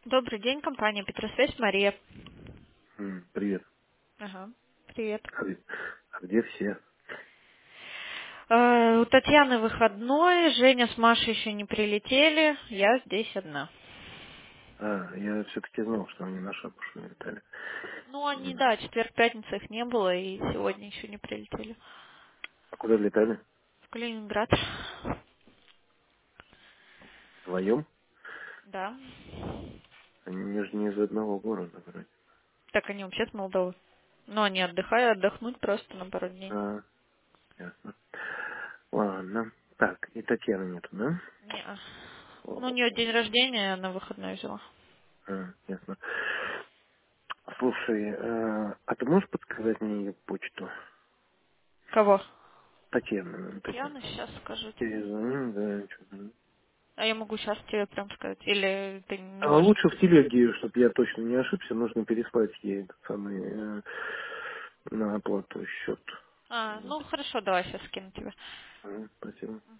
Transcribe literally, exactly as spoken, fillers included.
Добрый день, компания Петросвязь, Мария. М, Привет. Ага, привет. А где, а где все? Э, у Татьяны выходной, Женя с Машей еще не прилетели, я здесь одна. А, я все-таки знал, что они на шапушу летали. Ну, они, М. да, четверг, пятница их не было, и сегодня еще не прилетели. А куда летали? В Калининград. Вдвоем? Да. Они же не из одного города вроде. Так они вообще с Молдовы. Ну, они отдыхают, отдохнуть просто на пару дней. А, ясно. Ладно. Так, и Татьяны нету, да? Не. Ну, у Слава нее богу. день рождения, она выходной взяла. А, ясно. Слушай, а, а ты можешь подсказать мне ее почту? Кого? Татьяна, Татьяна. Татьяна, сейчас скажу тебе. Перезвоним, да, что-то. А я могу сейчас тебе прям сказать. Или ты не А можешь лучше в написать? телеге, чтобы я точно не ошибся, нужно переслать ей этот самый э, на оплату счет. А, Вот. ну хорошо, давай сейчас скину тебе. М, Спасибо.